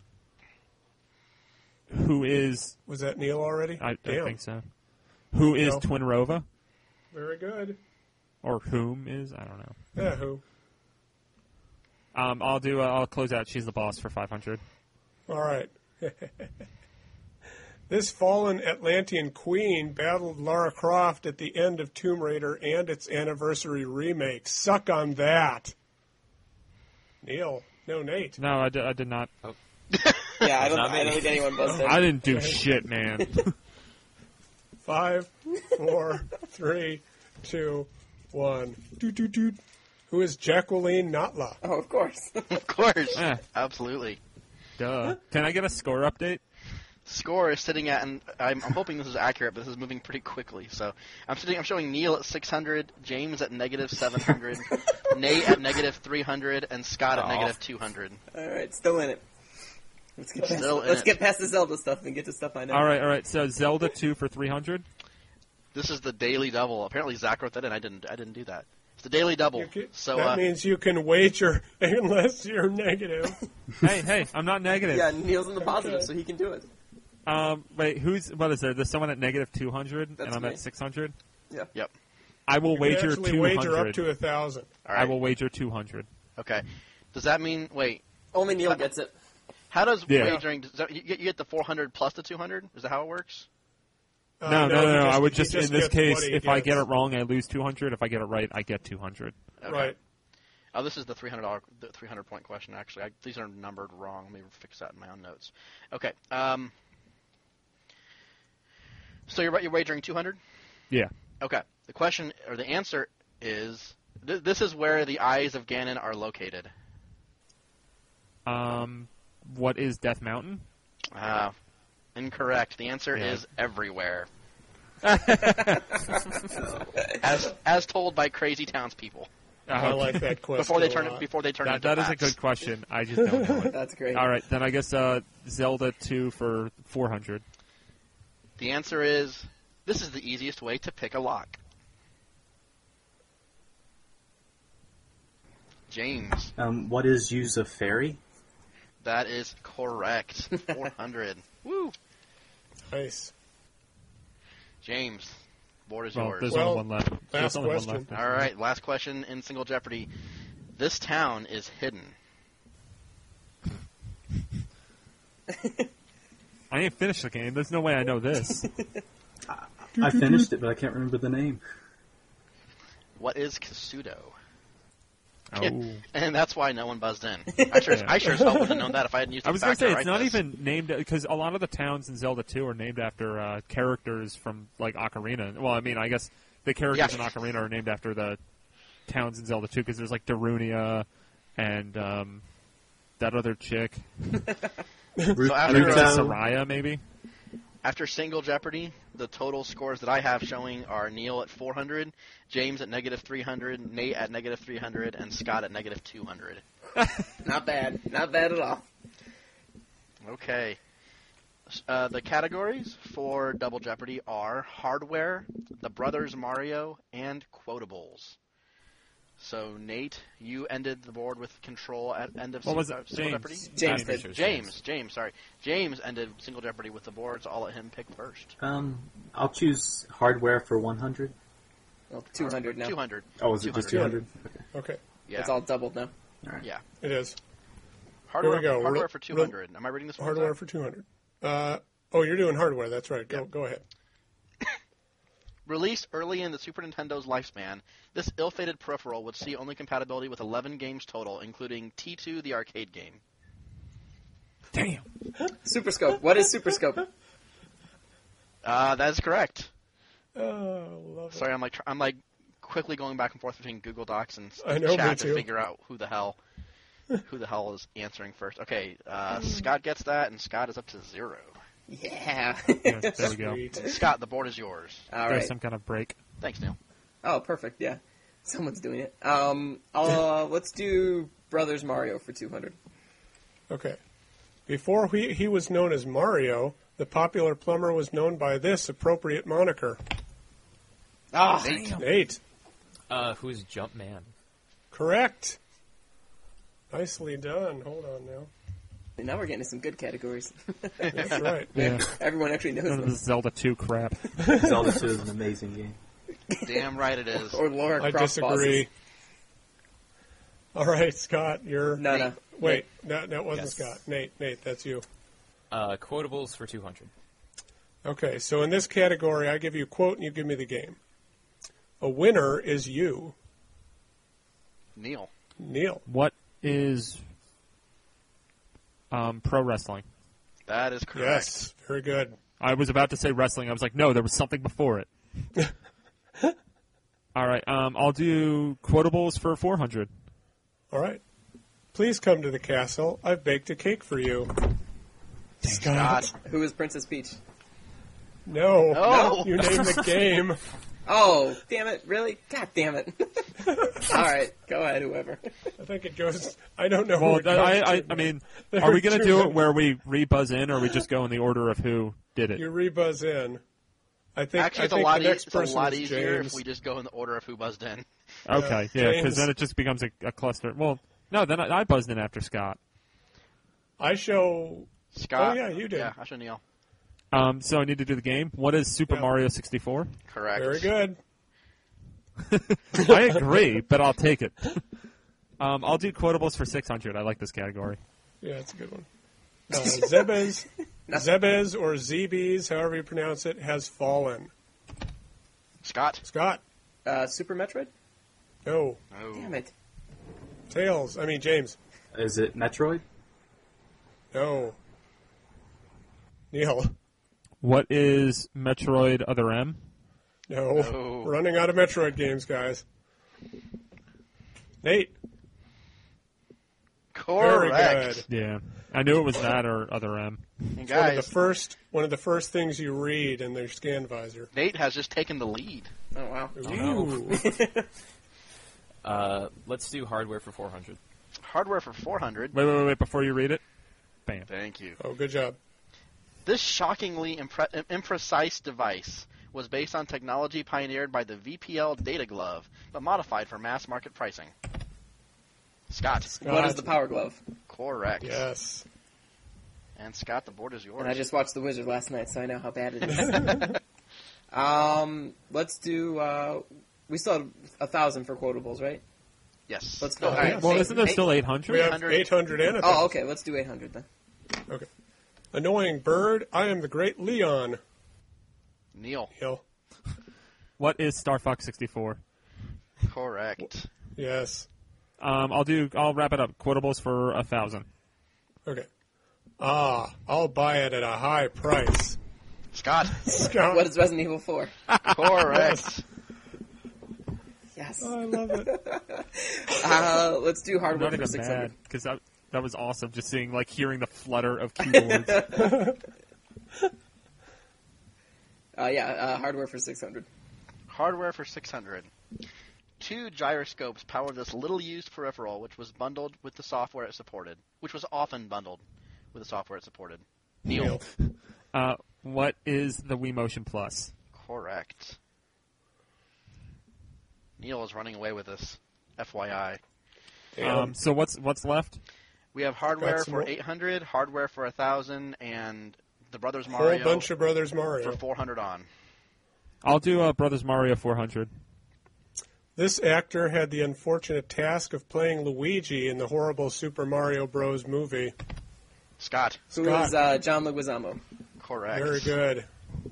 Who is... Was that Neil already? I Damn. think so. Who is No. Twinrova? Very good. Or whom is? I don't know. Yeah, who? I'll close out she's the boss for 500. All right. This fallen Atlantean queen battled Lara Croft at the end of Tomb Raider and its anniversary remake. Suck on that. Neil. No, Nate. No, I did not. Yeah, I not don't me. think anyone buzzed in. I didn't do shit, man. 5, 4, 3, 2, 1. Doot, doot, doot. Who is Jacqueline Notla? Oh, of course. Of course. Eh. Absolutely. Duh. Can I get a score update? Score is sitting at, and I'm hoping this is accurate, but this is moving pretty quickly. So I'm showing Neil at 600, James at negative 700, Nate at negative 300, and Scott at negative 200. All right, still in it. Let's get past, Still in let's it. get past the Zelda stuff and get to stuff I know. All right. So Zelda 2 for 300. This is the daily double. Apparently Zach wrote that in. I didn't do that. It's the daily double. So That means you can wager unless you're negative. Hey, I'm not negative. Yeah, Neil's in the positive, so he can do it. Wait, what is there? There's someone at negative 200, That's and I'm me. at 600. Yeah. Yep. I will You can wager actually 200. wager up to 1,000. All right. I will wager 200. Okay. Does that mean? Wait. Only Neil gets it. How does Yeah. wagering? You get the 400 plus the 200? Is that how it works? No. I would just in this gets case, what he if I get gets. it wrong, I lose 200. If I get it right, I get 200. Okay. Right. Oh, this is the $300 point question. Actually, these are numbered wrong. Let me fix that in my own notes. Okay. So you're wagering 200? Yeah. Okay. The question or the answer is this is where the eyes of Ganon are located. What is Death Mountain? Incorrect. The answer Yeah. is everywhere. as told by crazy townspeople I like that question. before they a turn lot. into That is a facts. good question. I just don't know it. That's great. All right, then I guess Zelda 2 for 400. The answer is this is the easiest way to pick a lock. James, What is use of fairy? that is correct. 400. Woo. Nice. James, board is Well, yours. there's Well, only one left. There's last only one question. left. All right, last question in Single Jeopardy. This town is hidden. I ain't finished the game. There's no way I know this. I finished it, but I can't remember the name. What is Kasudo? Oh. And that's why no one buzzed in. I sure as hell would have known that if I hadn't used the I was going to factor say, to it's write not this. even named, because a lot of the towns in Zelda 2 are named after characters from, like, Ocarina. Well, I mean, I guess the characters Yeah. in Ocarina are named after the towns in Zelda 2, because there's, like, Darunia and that other chick. So I think it's after, Soraya, maybe? after Single Jeopardy, the total scores that I have showing are Neil at 400, James at negative 300, Nate at negative 300, and Scott at negative 200. Not bad. Not bad at all. Okay. The categories for Double Jeopardy are hardware, the Brothers Mario, and quotables. So, Nate, you ended the board with control at end of What was Single it? Jeopardy? James I'm did. pretty sure it's James ended Single Jeopardy with the board, so I'll let him pick first. I'll choose hardware for 100. Well, 200 now. 200. Oh, is it just 200? Okay. Okay, Yeah. It's all doubled now. Yeah. it is. Hardware, Here we go. hardware Real- for 200. Am I reading this one? Hardware for 200. You're doing hardware. That's right. Go ahead. Released early in the Super Nintendo's lifespan, this ill-fated peripheral would see only compatibility with 11 games total, including T2, the arcade game. Damn. Super Scope. What is Super Scope? That is correct. Oh, love it. Sorry, I'm like quickly going back and forth between Google Docs and I know, me chat to too. figure out who the hell. Who the hell is answering first? Okay, Scott gets that, and Scott is up to 0. Yeah. Yeah, there we go. Sweet. Scott, the board is yours. All There's right. some kind of break. Thanks, Neil. Oh, perfect. Yeah. Someone's doing it. Let's do Brothers Mario for 200. Okay. Before he was known as Mario, the popular plumber was known by this appropriate moniker. Ah, Nate. Who's Jumpman? Correct. Nicely done. Hold on now. now we're getting to some good categories. That's right. Yeah. Everyone actually knows None of them. this Zelda 2 crap. Zelda 2 is an amazing game. Damn right it is. Or Laura I Croft disagree. All right, Scott, you're... No. Wait, that wasn't Yes. Scott. Nate, that's you. Quotables for 200. Okay, so in this category, I give you a quote and you give me the game. A winner is you. Neil. Neil. What is pro wrestling? That is correct. Yes, very good. I was about to say wrestling. I was like, no, there was something before it. All right, I'll do quotables for 400. All right. Please come to the castle. I've baked a cake for you. Scott. Who is Princess Peach? No. No. You named the game. Oh, damn it. Really? God damn it. All right. Go ahead, whoever. I think it goes... I don't know who Well, it goes I to. mean, There are we are going to two do it that- where we re-buzz in, or we just go in the order of who did it? You rebuzz in. I think, Actually, I it's think a lot, the next it's a person lot is easier James. if we just go in the order of who buzzed in. Okay, yeah, because James. then it just becomes a cluster. Well, no, then I buzzed in after Scott. I show... Scott. Oh, yeah, you did. Yeah, I show Neil. So I need to do the game. What is Super Yeah. Mario 64? Correct. Very good. I agree, but I'll take it. I'll do quotables for 600. I like this category. Yeah, it's a good one. Zebes or Zebes, however you pronounce it, has fallen. Scott. Scott? Super Metroid? No. Oh. Damn it. James? Is it Metroid? No. Neil? What is Metroid Other M? No. No. We're running out of Metroid games, guys. Nate? Correct. Very good. Yeah, I knew it was that or Other M. And One of guys, the first things you read in their scan visor. Nate has just taken the lead. Oh, wow. Ooh. Let's do hardware for 400. Hardware for 400. Wait, before you read it. Bam. Thank you. Oh, good job. This shockingly imprecise device was based on technology pioneered by the VPL Data Glove, but modified for mass market pricing. Scott. What is the Power Glove? Correct. Yes. And Scott, the board is yours. And I just watched The Wizard last night, so I know how bad it is. Let's do, we still have 1,000 for quotables, right? Yes. Let's go. Oh, All right. Well, isn't there Eight- still We 800? have 800 and a Oh, okay. Let's do 800 then. Okay. Annoying bird, I am the great Leon. Neil. Neil. What is Star Fox 64? Correct. Yes. I'll wrap it up. Quotables for 1,000. Okay. I'll buy it at a high price. Scott. Scott. What is Resident Evil 4? Correct. Yes. I love it. Let's do hardware Not for even 600. bad, because that was awesome. Just hearing the flutter of keyboards. Hardware for 600. Hardware for 600. 2 gyroscopes power this little-used peripheral, which was bundled with the software it supported. Which was often bundled with the software it supported. Neil. What is the Wii Motion Plus? Correct. Neil is running away with this. FYI. So what's left? We have hardware Got some for more. 800, hardware for 1,000, and the Brothers Whole Mario bunch of Brothers for Mario. 400 on. I'll do Brothers Mario 400. This actor had the unfortunate task of playing Luigi in the horrible Super Mario Bros. Movie. Scott. Who Scott. is John Leguizamo? Correct. Very good.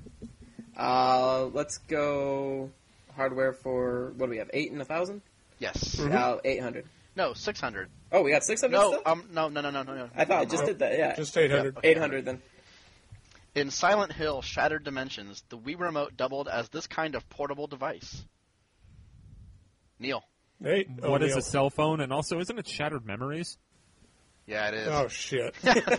Let's go hardware for, what do we have, 8 and 1,000? Yes. 800. No, 600. Oh, we got 600 No, still? no. I thought I just did that, yeah. Just 800. Yeah. 800 then. In Silent Hill Shattered Dimensions, the Wii Remote doubled as this kind of portable device. Neil. Nate. What is Neil. a cell phone? And also, isn't it Shattered Memories? Yeah, it is. Oh, shit.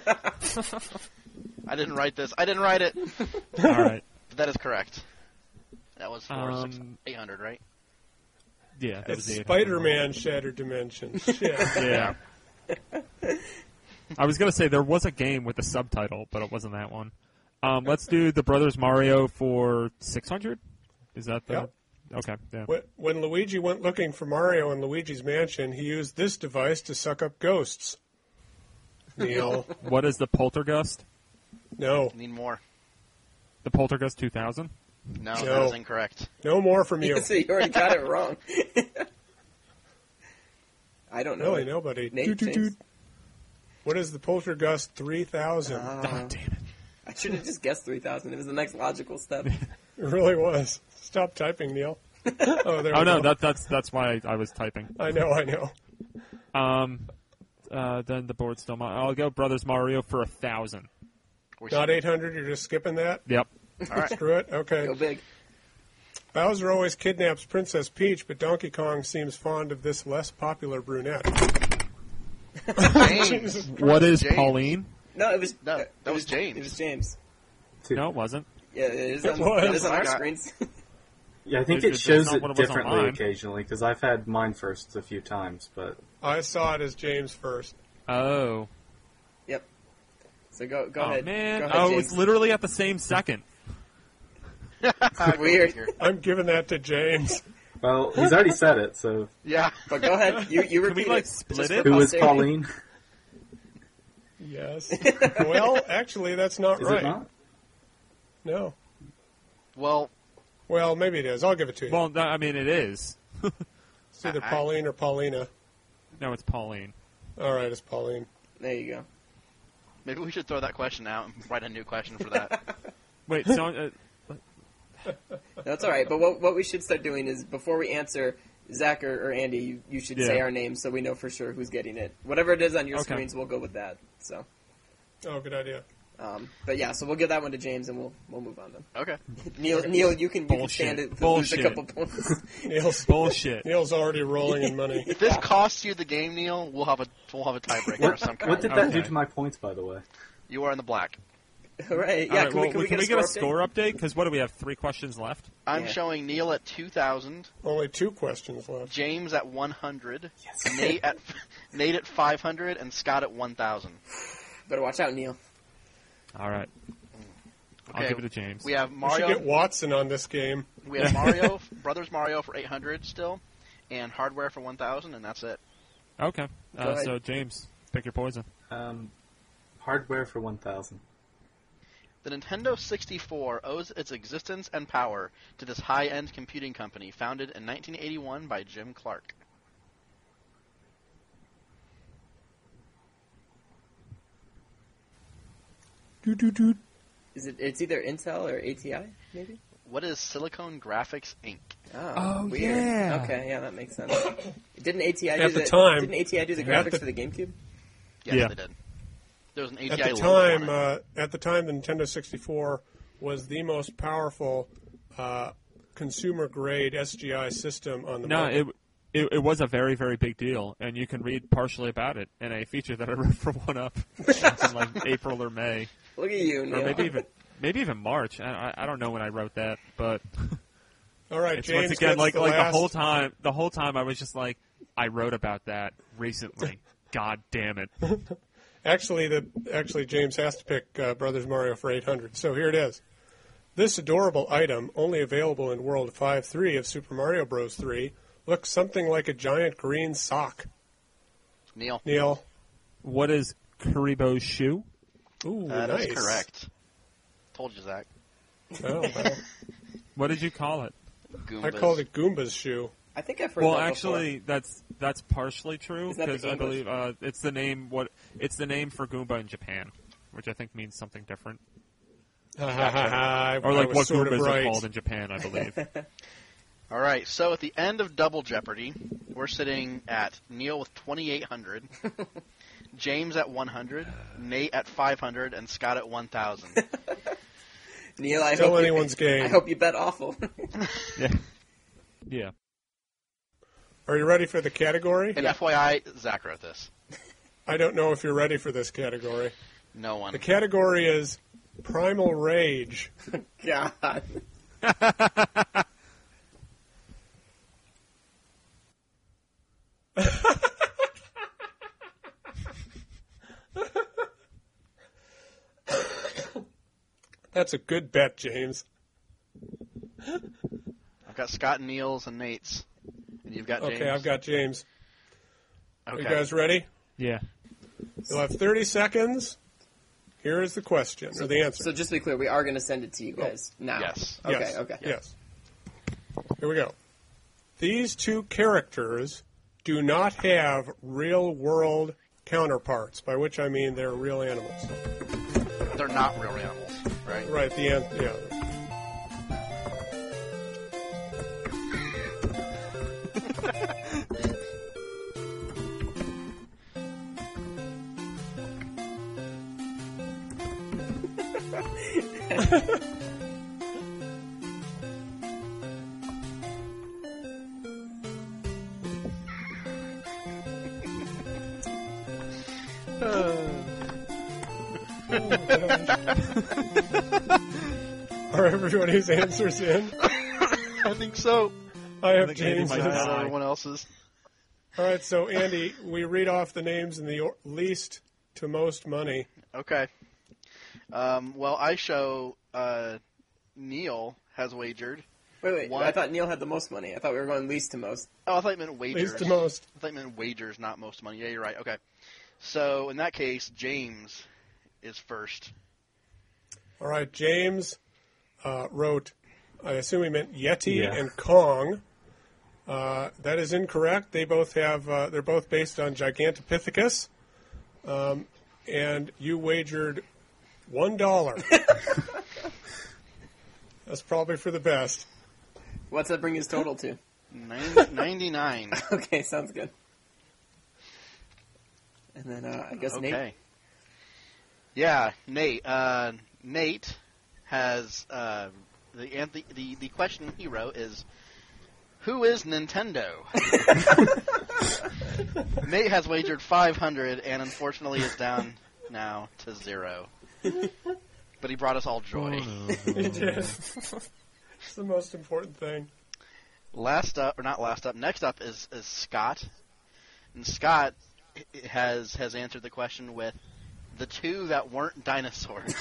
I didn't write this. I didn't write it. All right. But that is correct. That was for 800, right? Yeah, that It's was 800. Spider-Man Shattered Dimensions. Shit. Yeah. I was going to say there was a game with a subtitle, but it wasn't that one. Let's do the Brothers Mario for 600. Is that the... Yep. Okay, yeah. When Luigi went looking for Mario in Luigi's Mansion, he used this device to suck up ghosts. Neil. What is the Poltergust? No. Need more. The Poltergust 2000? No, No. that is incorrect. No more from you. So you already got it wrong. I don't know. Really, nobody. Nate, Doot, doot, James? doot. What is the Poltergust 3000? Oh, damn it. I should have just guessed 3,000. It was the next logical step. It really was. Stop typing, Neil. Oh, there Oh, we no, go. that's why I was typing. I know. Then the board's still I'll go Brothers Mario for 1,000. Not 800, you're just skipping that? Yep. All right. Screw it? Okay. Go big. Bowser always kidnaps Princess Peach, but Donkey Kong seems fond of this less popular brunette. James. What is James. Pauline? No, it was That was James. It was James. No, it wasn't. Yeah, it is It on, was. it is on our Yeah. screens. Yeah, I think That's it shows not it what it was on differently mine. occasionally because I've had mine first a few times, but I saw it as James first. Oh. Yep. So go Oh, ahead. man. Go ahead, Oh, James. it's literally at the same second. Weird. I'm giving that to James. well, he's already said it. So Yeah. But go ahead. You Can repeat we, like, it. split Just it? for who is posterity. Pauline? Yes. Well, actually, that's not Is right. it not? No. Well, Well, maybe it is. I'll give it to you. Well, no, I mean, it is. It's either Pauline or Paulina. No, it's Pauline. All right, it's Pauline. There you go. maybe we should throw that question out and write a new question for that. Wait, so... That's all right. But what we should start doing is before we answer Zach or Andy, you should say Yeah. our names so we know for sure who's getting it. Whatever it is on your Okay. screens, we'll go with that. So, Oh, good idea. but yeah, so we'll give that one to James and we'll move on then. Okay. Neil, you can Bullshit. stand it to lose a Bullshit. couple points. Bullshit. Neil's already rolling in money. If this costs you the game, Neil, we'll have a tiebreaker of some kind. What did that do Okay. to my points, by the way? You are in the black. All right. Yeah. All right, Can well, we can we get a score update? Because what do we have? 3 questions left? I'm Yeah. showing Neil at 2,000, Only 2 questions left. James at 100, Nate at 500, and Scott at 1,000. Better watch out, Neil. All right. I'll Okay, give it to James. We have We should get Mario. Watson on this game. We have Mario, Brothers Mario for 800 still, and Hardware for 1,000, and that's it. Okay. Go ahead. So, James, pick your poison. Hardware for 1,000. The Nintendo 64 owes its existence and power to this high-end computing company founded in 1981 by Jim Clark. Is it? It's either Intel or ATI, maybe. What is Silicon Graphics Inc.? Oh, weird. yeah. Okay, yeah, that makes sense. Didn't ATI At do the time- Didn't ATI do the at graphics the- for the GameCube? Yes, Yeah. they did. There was an ATI At the logo on time, it. the Nintendo 64 was the most powerful consumer-grade SGI system on the No, market. it was a very, very big deal, and you can read partially about it in a feature that I wrote for 1UP in like April or May, Look at you, or Neil. maybe even March. I don't know when I wrote that, but All right, it's James once again gets like the like last. the whole time I was just like, I wrote about that recently. God damn it! Actually, James has to pick Brothers Mario for 800. So here it is. This adorable item, only available in World 5.3 of Super Mario Bros. 3, looks something like a giant green sock. Neil. Neil. What is Kuribo's shoe? Ooh, That nice. is correct. Told you, Zach. Oh, well, What did you call it? Goombas. I called it Goomba's shoe. I think I've heard Well, that actually, that's partially true Is that the because I English? believe it's the name for Goomba in Japan, which I think means something different, Ha ha ha ha. or I like was what sort Goombas of are right. called in Japan, I believe. All right, so at the end of Double Jeopardy, we're sitting at Neil with 2,800, James at 100, Nate at 500, and Scott at 1,000. Neil, I Still hope anyone's game. I hope you bet awful. Yeah, yeah. Are you ready for the category? And FYI, Zach wrote this. I don't know if you're ready for this category. No one. The category is Primal Rage. God. That's a good bet, James. I've got Scott, Neil's, and Nate's. And you've got James. Okay, I've got James. Okay. Are you guys ready? Yeah. You'll have 30 seconds. Here is the question, or the answer. So just to be clear, we are going to send it to you guys now. Yes. Okay, Yes. okay. Yes. Here we go. These two characters do not have real-world counterparts, by which I mean they're real animals. They're not real animals, right? Right, yeah. Are everybody's answers in? I think so. I have think Andy James. might Not have- everyone else's. All right, so Andy, we read off the names in the least to most money. Okay. Well, I show Neil has wagered. Wait. One. I thought Neil had the most money. I thought we were going least to most. Oh, I thought you meant wagers. Least to most. I thought you meant wagers, not most money. Yeah, you're right. Okay. So in that case, James is first. All right, James wrote, I assume he meant Yeti Yeah. and Kong. That is incorrect. They both have. They're both based on Gigantopithecus, and you wagered $1. That's probably for the best. What's that bring his total to? 99. Okay, sounds good. And then I guess Okay. Nate. Yeah, Nate. Nate has the question he wrote is, who is Nintendo? Nate has wagered 500 and unfortunately is down now to 0. But he brought us all joy. He did. It's the most important thing. Next up is Scott. And Scott has answered the question with the two that weren't dinosaurs.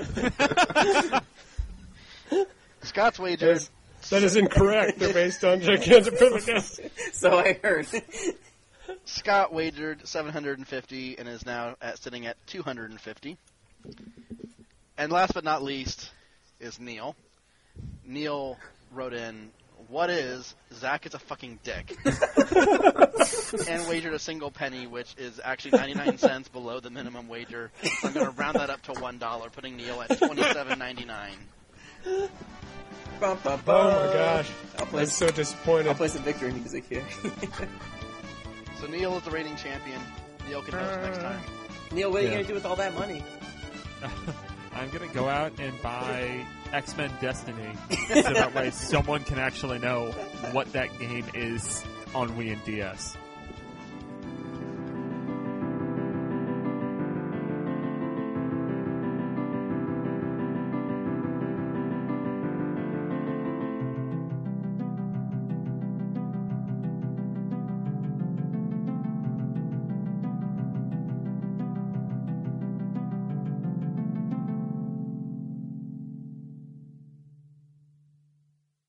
Scott's wagered. That is incorrect. They're based on Gigantopithecus. So I heard. Scott wagered 750 and is now sitting at 250. And last but not least is Neil. Neil wrote in, what is Zach is a fucking dick? And wagered a single penny, which is actually 99 cents below the minimum wager. So I'm going to round that up to $1, putting Neil at $27.99. Bum, bum, bum. Oh my gosh. I'll play, I'm so disappointed. I'll play some victory music here. So Neil is the reigning champion. Neil can host next time. Neil, what are you Yeah. going to do with all that money? I'm going to go out and buy X-Men Destiny so that way someone can actually know what that game is on Wii and DS.